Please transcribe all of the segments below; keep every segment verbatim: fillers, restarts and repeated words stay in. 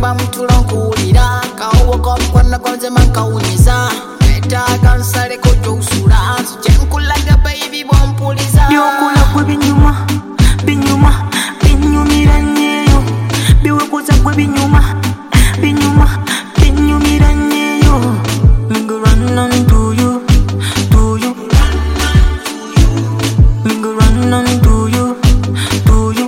Kuba mtulonkulira Kawo komkwana konze mankawuniza Etaga nsale koto usula Suchenkulaga baby bompuliza Byokula kwe binyuma Binyuma Binyumira nyeyo Biwekuza kwe binyuma Binyuma Binyumira nyeyo Mingo run on to you To you Mingo run on to you To you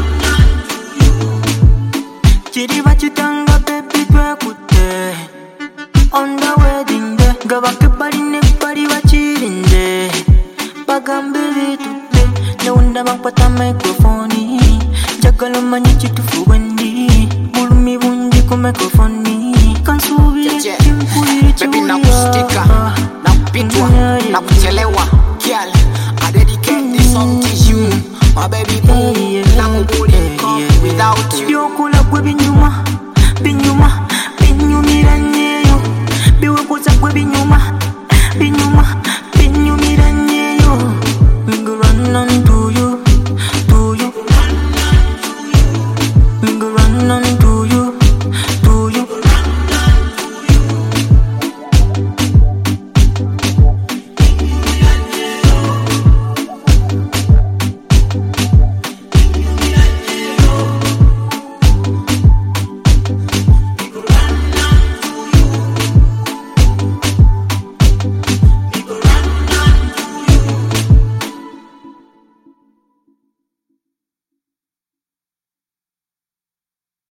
Chiriba chitanga baby twekute On the wedding day Gabake bari ne bari bachirinde Bagambe bitute Nyawunda bakwata microphone Jagala manyi chitufu wendi Bulumi bunji ku microphone Kansubire chimpulire Baby na kustika Na kupitwa Na kuchelewa Girl I dedicate this song to you My baby boo Na mubuli Without you Byokula kwe binyuma